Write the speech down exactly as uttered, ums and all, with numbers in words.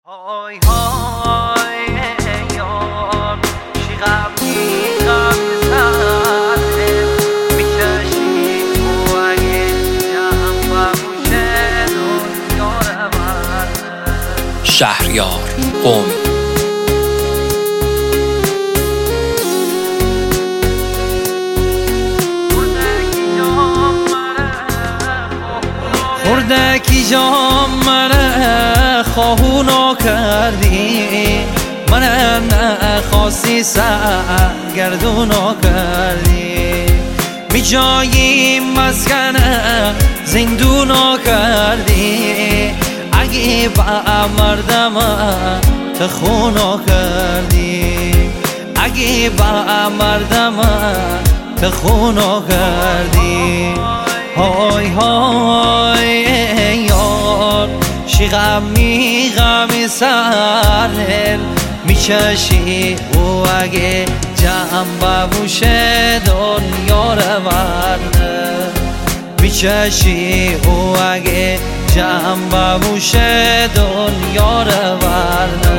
های های یار چی غم می غم سرده میکشی و اگه جمع بموشه دنیا رو برده. شهریار قومی خوردکی جام منه خواهونو کردی، منه نخواستی سرگردونو کردی، می جایی مسکنه زندونو کردی، اگه با مردم تخونو کردی، اگه با مردم تخونو کردی. های های یار چی غم می غم سرل میچشی و اگه جمع بموشه دنیا رو برده، میچشی و اگه جمع بموشه دنیا رو برده.